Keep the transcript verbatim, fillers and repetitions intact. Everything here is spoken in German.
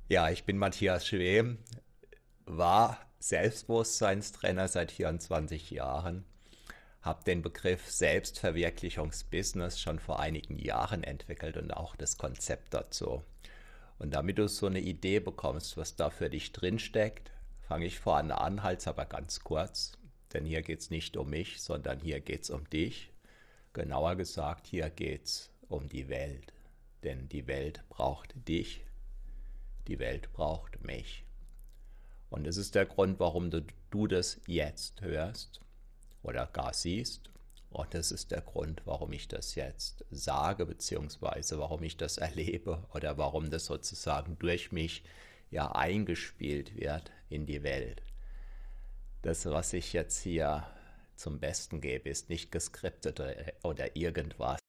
Ja, ich bin Matthias Schwem, war Selbstbewusstseinstrainer seit vierundzwanzig Jahren, habe den Begriff Selbstverwirklichungsbusiness schon vor einigen Jahren entwickelt und auch das Konzept dazu. Und damit du so eine Idee bekommst, was da für dich drinsteckt, fange ich vorne an, halte es aber ganz kurz, denn hier geht es nicht um mich, sondern hier geht es um dich. Genauer gesagt, hier geht es um die Welt. Denn die Welt braucht dich, die Welt braucht mich. Und das ist der Grund, warum du, du das jetzt hörst oder gar siehst. Und das ist der Grund, warum ich das jetzt sage, beziehungsweise warum ich das erlebe oder warum das sozusagen durch mich ja eingespielt wird in die Welt. Das, was ich jetzt hier zum Besten gebe, ist nicht geskriptet oder irgendwas,